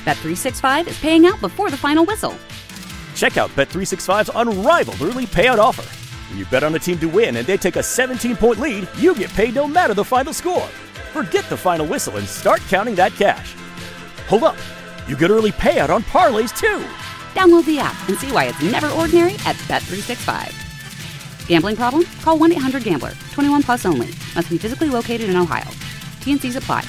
Bet365 is paying out before the final whistle. Check out Bet365's unrivaled early payout offer. When you bet on a team to win and they take a 17-point lead, you get paid no matter the final score. Forget the final whistle and start counting that cash. Hold up. You get early payout on parlays, too. Download the app and see why it's never ordinary at Bet365. Gambling problem? Call 1-800-GAMBLER. 21 plus only. Must be physically located in Ohio. T&Cs apply.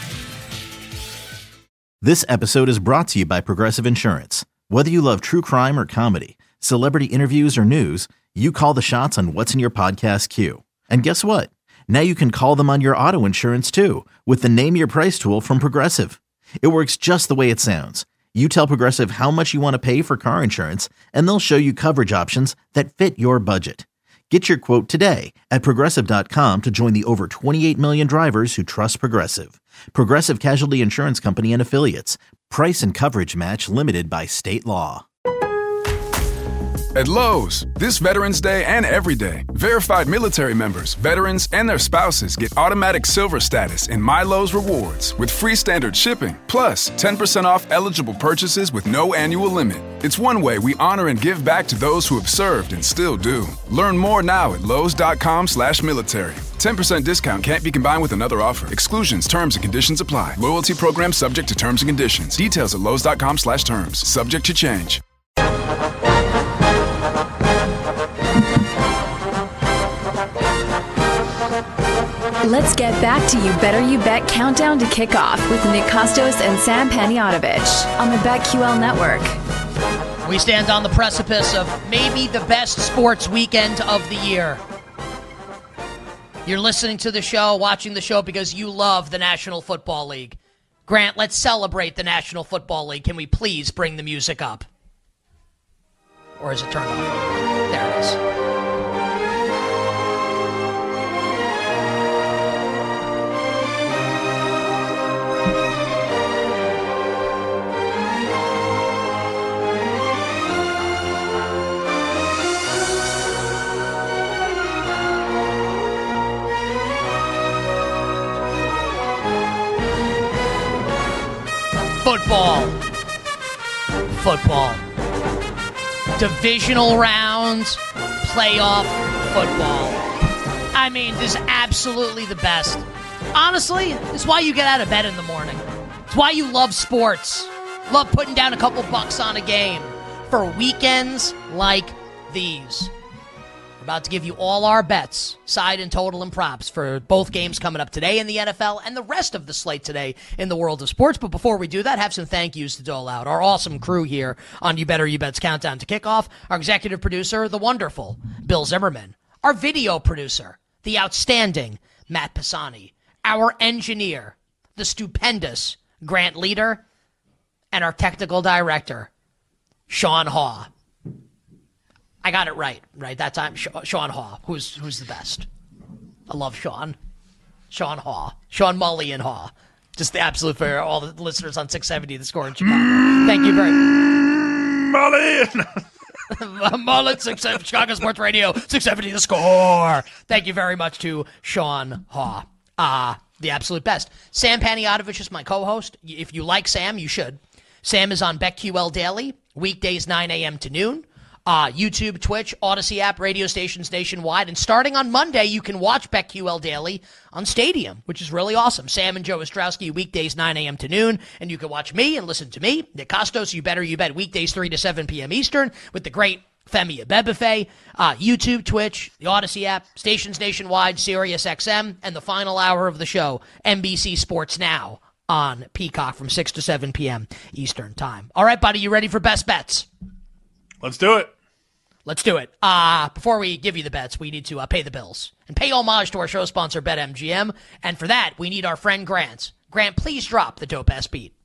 This episode is brought to you by Progressive Insurance. Whether you love true crime or comedy, celebrity interviews or news, you call the shots on what's in your podcast queue. And guess what? Now you can call them on your auto insurance too with the Name Your Price tool from Progressive. It works just the way it sounds. You tell Progressive how much you want to pay for car insurance, and they'll show you coverage options that fit your budget. Get your quote today at Progressive.com to join the over 28 million drivers who trust Progressive. Progressive Casualty Insurance Company and Affiliates. Price and coverage match limited by state law. At Lowe's, this Veterans Day and every day, verified military members, veterans, and their spouses get automatic silver status in My Lowe's Rewards with free standard shipping, plus 10% off eligible purchases with no annual limit. It's one way we honor and give back to those who have served and still do. Learn more now at Lowes.com/military. 10% discount can't be combined with another offer. Exclusions, terms, and conditions apply. Loyalty program subject to terms and conditions. Details at Lowes.com/terms. Subject to change. Let's get back to You Better You Bet Countdown to Kickoff with Nick Kostos and Sam Panayotovich on the BetQL Network. We stand on the precipice of maybe the best sports weekend of the year. You're listening to the show, watching the show because you love the National Football League. Grant, let's celebrate the National Football League. Can we please bring the music up? Or is it turned off? There it is. Football. Divisional rounds, playoff football. I mean, this is absolutely the best. Honestly, this is why you get out of bed in the morning. It's why you love sports. Love putting down a couple bucks on a game for weekends like these. We're about to give you all our bets, side and total and props for both games coming up today in the NFL and the rest of the slate today in the world of sports. But before we do that, have some thank yous to dole out. Our awesome crew here on You Better You Bet's Countdown to Kickoff. Our executive producer, the wonderful Bill Zimmerman. Our video producer, the outstanding Matt Pisani. Our engineer, the stupendous Grant Leader. And our technical director, Sean Haw. I got it right that time. Sean Haw, who's the best. I love Sean. Sean Haw. Sean Mully and Haw. Just the absolute for all the listeners on 670 The Score in Chicago. Thank you very much. Mullet, Chicago Sports Radio, 670 The Score. Thank you very much to Sean Haw. The absolute best. Sam Panayotovich is my co-host. If you like Sam, you should. Sam is on BetQL Daily, weekdays 9 a.m. to noon. YouTube, Twitch, Odyssey app, radio stations nationwide. And starting on Monday, you can watch BetQL Daily on Stadium, which is really awesome. Sam and Joe Ostrowski, weekdays 9 a.m. to noon. And you can watch me and listen to me, Nick Kostos, You Better You Bet, weekdays 3 to 7 p.m. Eastern with the great Femi Abebefe. YouTube, Twitch, the Odyssey app, stations nationwide, Sirius XM, and the final hour of the show, NBC Sports Now on Peacock from 6 to 7 p.m. Eastern time. All right, buddy, you ready for best bets? Let's do it. Let's do it. Before we give you the bets, we need to pay the bills and pay homage to our show sponsor, BetMGM. And for that, we need our friend Grant. Grant, please drop the dope-ass beat.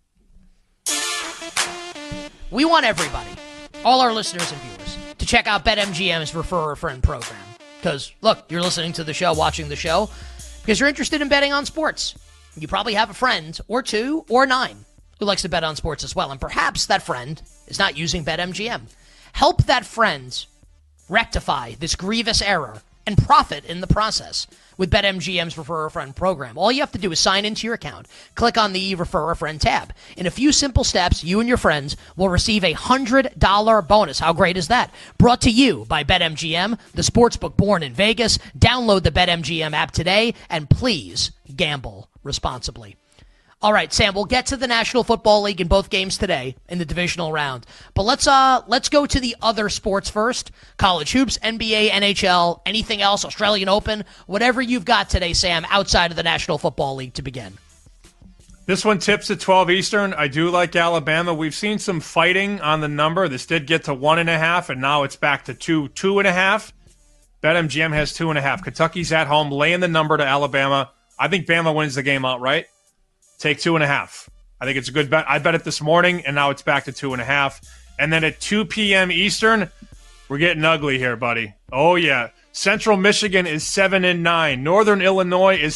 We want everybody, all our listeners and viewers, to check out BetMGM's Refer a Friend program. Because, look, you're listening to the show, watching the show, because you're interested in betting on sports. You probably have a friend, or two, or nine, who likes to bet on sports as well. And perhaps that friend is not using BetMGM. Help that friend rectify this grievous error and profit in the process with BetMGM's Refer a Friend program. All you have to do is sign into your account, click on the Refer a Friend tab. In a few simple steps, you and your friends will receive a $100 bonus. How great is that? Brought to you by BetMGM, the sportsbook born in Vegas. Download the BetMGM app today, and please gamble responsibly. All right, Sam, we'll get to the National Football League in both games today in the divisional round. But let's go to the other sports first. College hoops, NBA, NHL, anything else, Australian Open, whatever you've got today, Sam, outside of the National Football League to begin. This one tips at 12 Eastern. I do like Alabama. We've seen some fighting on the number. This did get to 1.5, and now it's back to 2.5. BetMGM has 2.5. Kentucky's at home, laying the number to Alabama. I think Bama wins the game outright. Take 2.5. I think it's a good bet. I bet it this morning, and now it's back to 2.5. And then at 2 p.m. Eastern, we're getting ugly here, buddy. Oh, yeah. Central Michigan is 7-9. Northern Illinois is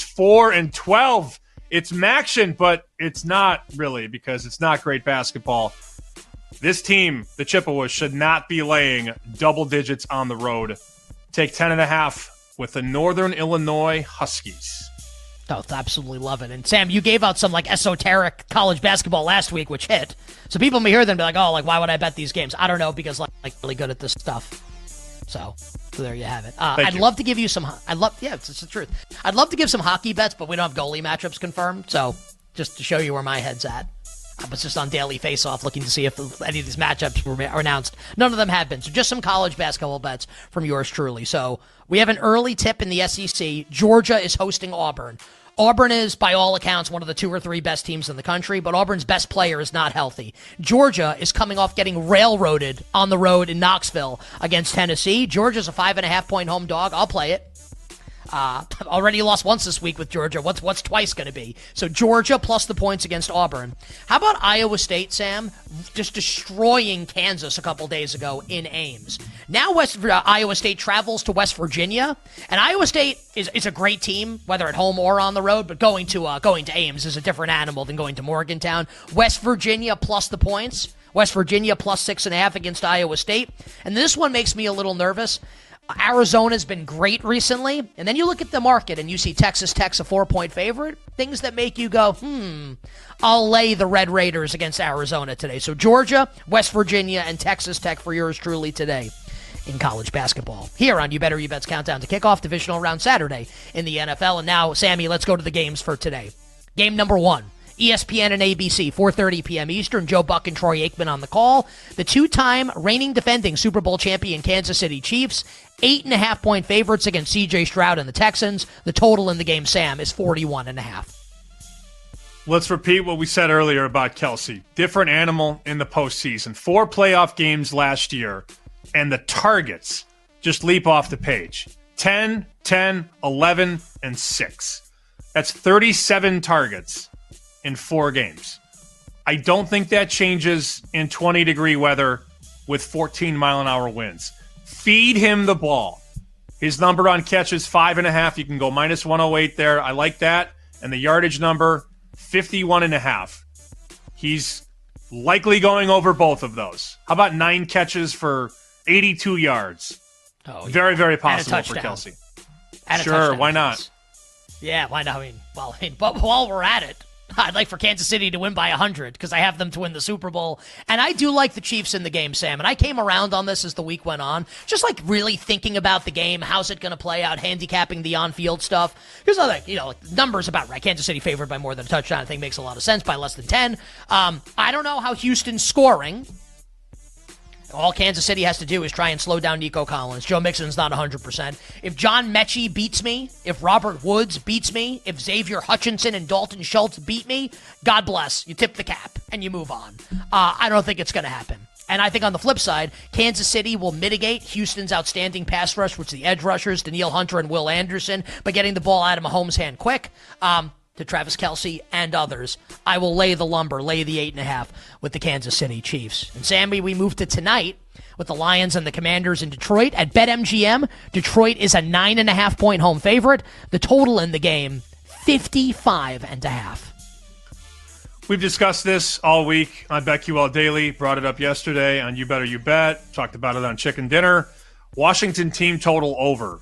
4-12. It's Maction, but it's not really because it's not great basketball. This team, the Chippewas, should not be laying double digits on the road. Take 10.5 with the Northern Illinois Huskies. Oh, absolutely love it. And Sam, you gave out some like esoteric college basketball last week, which hit. So people may hear them be like, "Oh, like why would I bet these games?" I don't know because like really good at this stuff. So there you have it. I'd love to give you some. It's the truth. I'd love to give some hockey bets, but we don't have goalie matchups confirmed. So just to show you where my head's at, I was just on Daily Face-Off looking to see if any of these matchups were announced. None of them have been. So just some college basketball bets from yours truly. So we have an early tip in the SEC. Georgia is hosting Auburn. Auburn is, by all accounts, one of the 2 or 3 best teams in the country, but Auburn's best player is not healthy. Georgia is coming off getting railroaded on the road in Knoxville against Tennessee. Georgia's a 5.5-point home dog. I'll play it. Already lost once this week with Georgia. What's twice going to be? So Georgia plus the points against Auburn. How about Iowa State, Sam? Just destroying Kansas a couple days ago in Ames. Now Iowa State travels to West Virginia, and Iowa State is a great team, whether at home or on the road. But going to Ames is a different animal than going to Morgantown. West Virginia plus the points. West Virginia plus 6.5 against Iowa State, and this one makes me a little nervous. Arizona's been great recently, and then you look at the market and you see Texas Tech's a 4-point favorite. Things that make you go, I'll lay the Red Raiders against Arizona today. So Georgia, West Virginia, and Texas Tech for yours truly today in college basketball. Here on You Better You Bet's Countdown to Kickoff, divisional round Saturday in the NFL. And now, Sammy, let's go to the games for today. Game number 1. ESPN and ABC, 4:30 p.m. Eastern. Joe Buck and Troy Aikman on the call. The 2-time reigning defending Super Bowl champion Kansas City Chiefs, 8.5-point favorites against C.J. Stroud and the Texans. The total in the game, Sam, is 41.5. Let's repeat what we said earlier about Kelsey. Different animal in the postseason. 4 playoff games last year, and the targets just leap off the page. 10, 10, 11, and 6. That's 37 targets in 4 games. I don't think that changes in 20-degree weather with 14-mile-an-hour winds. Feed him the ball. His number on catch is 5.5. You can go minus 108 there. I like that. And the yardage number, 51.5. He's likely going over both of those. How about 9 catches for 82 yards? Oh, yeah. Very, very possible for Kelsey. Sure, why not? Yeah, why not? But while we're at it, I'd like for Kansas City to win by 100 because I have them to win the Super Bowl. And I do like the Chiefs in the game, Sam. And I came around on this as the week went on, just like really thinking about the game. How's it going to play out? Handicapping the on-field stuff. Here's another thing, numbers about right. Kansas City favored by more than a touchdown. I think makes a lot of sense by less than 10. I don't know how Houston's scoring. All Kansas City has to do is try and slow down Nico Collins. Joe Mixon's not 100%. If John Mechie beats me, if Robert Woods beats me, if Xavier Hutchinson and Dalton Schultz beat me, God bless. You tip the cap and you move on. I don't think it's going to happen. And I think on the flip side, Kansas City will mitigate Houston's outstanding pass rush, which the edge rushers, Danielle Hunter and Will Anderson, by getting the ball out of Mahomes' hand quick. To Travis Kelce and others, I will lay the 8.5 with the Kansas City Chiefs. And Sammy, we move to tonight with the Lions and the Commanders in Detroit. At BetMGM, Detroit is a 9.5-point home favorite. The total in the game, 55.5. We've discussed this all week on BetQL Daily. Brought it up yesterday on You Better You Bet. Talked about it on Chicken Dinner. Washington team total over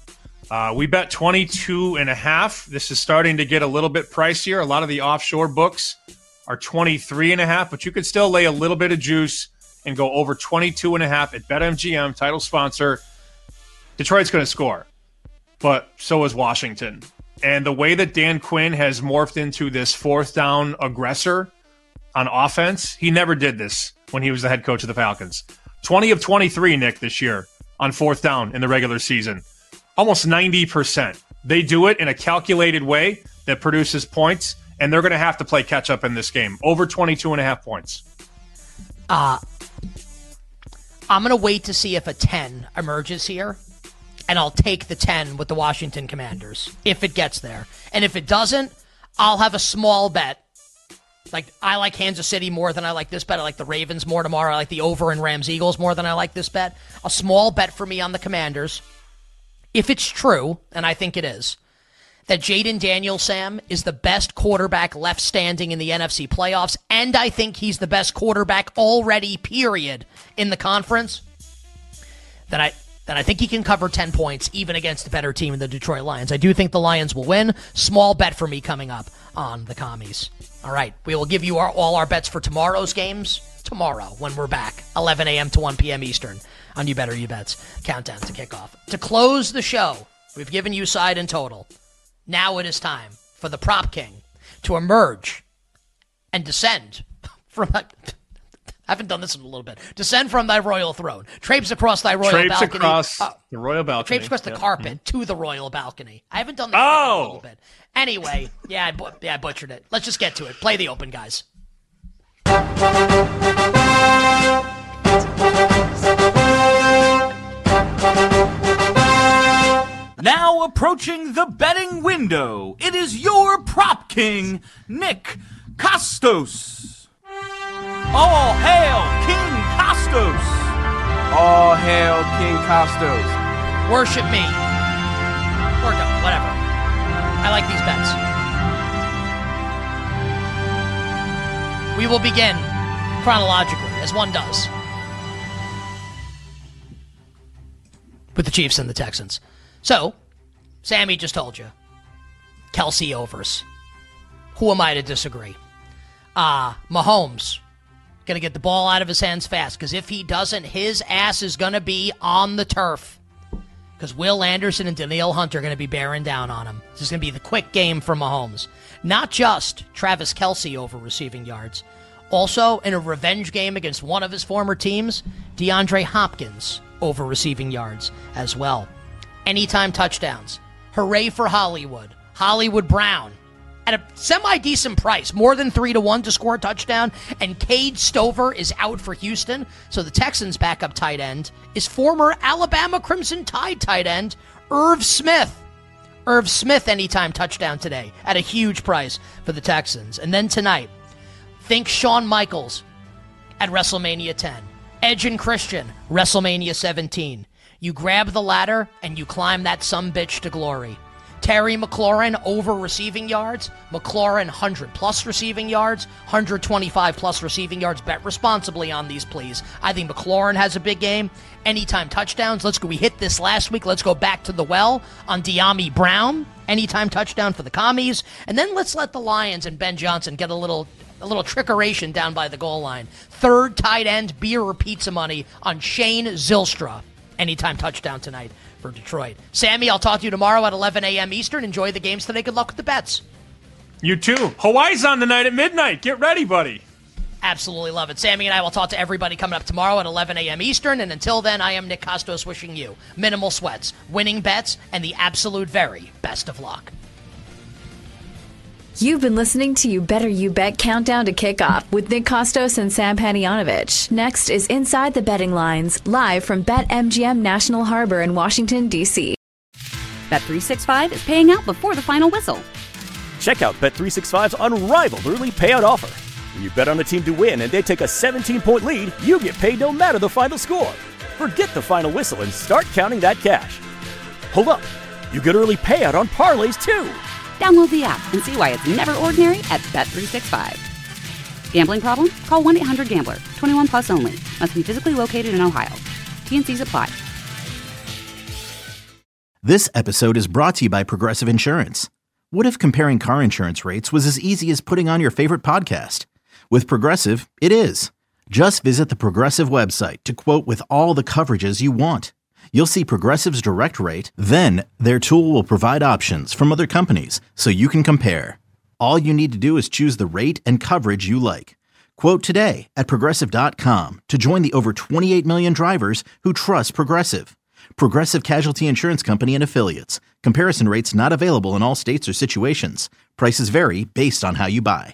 We bet 22.5. This is starting to get a little bit pricier. A lot of the offshore books are 23.5, but you could still lay a little bit of juice and go over 22.5 at BetMGM, title sponsor. Detroit's going to score, but so is Washington. And the way that Dan Quinn has morphed into this fourth down aggressor on offense, he never did this when he was the head coach of the Falcons. 20 of 23, Nick, this year on fourth down in the regular season. Almost 90%. They do it in a calculated way that produces points, and they're going to have to play catch-up in this game. Over 22.5 points. I'm going to wait to see if a 10 emerges here, and I'll take the 10 with the Washington Commanders if it gets there. And if it doesn't, I'll have a small bet. Like, I like Kansas City more than I like this bet. I like the Ravens more tomorrow. I like the over in Rams-Eagles more than I like this bet. A small bet for me on the Commanders. If it's true, and I think it is, that Jaden Daniels, Sam, is the best quarterback left standing in the NFC playoffs, and I think he's the best quarterback already, period, in the conference, then I think he can cover 10 points even against a better team in the Detroit Lions. I do think the Lions will win. Small bet for me coming up on the Commies. All right, we will give you all our bets for tomorrow's games tomorrow when we're back, 11 a.m. to 1 p.m. Eastern on You Better You Bets. Countdown to kickoff. To close the show, we've given you side and total. Now it is time for the Prop King to emerge and descend from... I haven't done this in a little bit. Descend from thy royal throne. Traipse across thy royal balcony. Traipse across the royal balcony. Traipse across the carpet to the royal balcony. I haven't done this in a little bit. Anyway, I butchered it. Let's just get to it. Play the open, guys. Now approaching the betting window, it is your prop king, Nick Kostos. All hail King Kostos. All hail King Kostos. Worship me. Or don't, whatever. I like these bets. We will begin chronologically, as one does, with the Chiefs and the Texans. So, Sammy just told you. Kelsey overs. Who am I to disagree? Mahomes. Going to get the ball out of his hands fast, because if he doesn't, his ass is going to be on the turf. Because Will Anderson and Danielle Hunter are going to be bearing down on him. This is going to be the quick game for Mahomes. Not just Travis Kelce over receiving yards. Also, in a revenge game against one of his former teams, DeAndre Hopkins over receiving yards as well. Anytime touchdowns. Hooray for Hollywood. Hollywood Brown. At a semi-decent price, more than 3-1 to score a touchdown, and Cade Stover is out for Houston, so the Texans' backup tight end is former Alabama Crimson Tide tight end, Irv Smith. Irv Smith anytime touchdown today at a huge price for the Texans. And then tonight, think Shawn Michaels at WrestleMania 10. Edge and Christian, WrestleMania 17. You grab the ladder and you climb that sumbitch to glory. Terry McLaurin over receiving yards. McLaurin 100-plus receiving yards. 125-plus receiving yards. Bet responsibly on these, please. I think McLaurin has a big game. Anytime touchdowns. Let's go. We hit this last week. Let's go back to the well on De'Ami Brown. Anytime touchdown for the Commies. And then let's let the Lions and Ben Johnson get a little trickeration down by the goal line. Third tight end beer or pizza money on Shane Zylstra. Anytime touchdown tonight for Detroit. Sammy, I'll talk to you tomorrow at 11 a.m. Eastern. Enjoy the games today. Good luck with the bets. You too. Hawaii's on tonight at midnight. Get ready, buddy. Absolutely love it. Sammy and I will talk to everybody coming up tomorrow at 11 a.m. Eastern. And until then, I am Nick Kostos wishing you minimal sweats, winning bets, and the absolute very best of luck. You've been listening to You Better You Bet Countdown to Kickoff with Nick Kostos and Sam Panayotovich. Next is Inside the Betting Lines, live from BetMGM National Harbor in Washington, D.C. Bet365 is paying out before the final whistle. Check out Bet365's unrivaled early payout offer. When you bet on a team to win and they take a 17-point lead, you get paid no matter the final score. Forget the final whistle and start counting that cash. Hold up. You get early payout on parlays, too. Download the app and see why it's never ordinary at Bet365. Gambling problem? Call 1-800-GAMBLER. 21 plus only. Must be physically located in Ohio. T&Cs apply. This episode is brought to you by Progressive Insurance. What if comparing car insurance rates was as easy as putting on your favorite podcast? With Progressive, it is. Just visit the Progressive website to quote with all the coverages you want. You'll see Progressive's direct rate, then their tool will provide options from other companies so you can compare. All you need to do is choose the rate and coverage you like. Quote today at Progressive.com to join the over 28 million drivers who trust Progressive. Progressive Casualty Insurance Company and Affiliates. Comparison rates not available in all states or situations. Prices vary based on how you buy.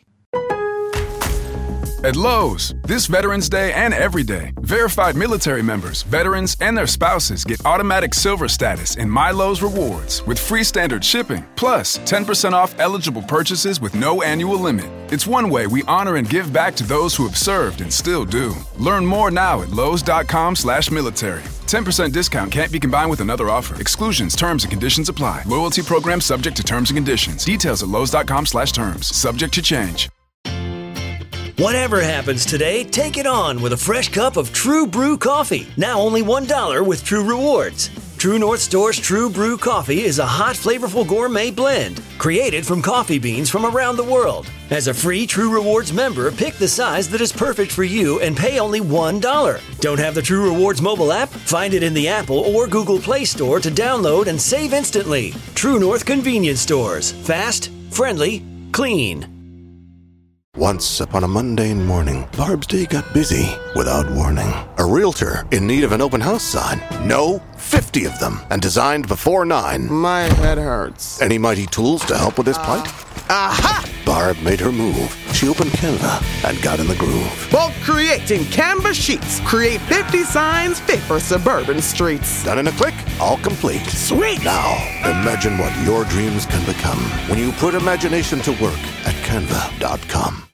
At Lowe's, this Veterans Day and every day, verified military members, veterans, and their spouses get automatic silver status in My Lowe's Rewards with free standard shipping, plus 10% off eligible purchases with no annual limit. It's one way we honor and give back to those who have served and still do. Learn more now at Lowes.com/military. 10% discount can't be combined with another offer. Exclusions, terms, and conditions apply. Loyalty program subject to terms and conditions. Details at Lowes.com/terms. Subject to change. Whatever happens today, take it on with a fresh cup of True Brew coffee. Now only $1 with True Rewards. True North Store's True Brew coffee is a hot, flavorful gourmet blend created from coffee beans from around the world. As a free True Rewards member, pick the size that is perfect for you and pay only $1. Don't have the True Rewards mobile app? Find it in the Apple or Google Play Store to download and save instantly. True North Convenience Stores. Fast, friendly, clean. Once upon a mundane morning, Barb's day got busy without warning. A realtor in need of an open house sign. No, 50 of them, and designed before 9. My head hurts. Any mighty tools to help with his plight? Aha! Barb made her move. She opened Canva and got in the groove. Bulk creating Canva sheets. Create 50 signs fit for suburban streets. Done in a click, all complete. Sweet! Now, imagine what your dreams can become when you put imagination to work at Canva.com.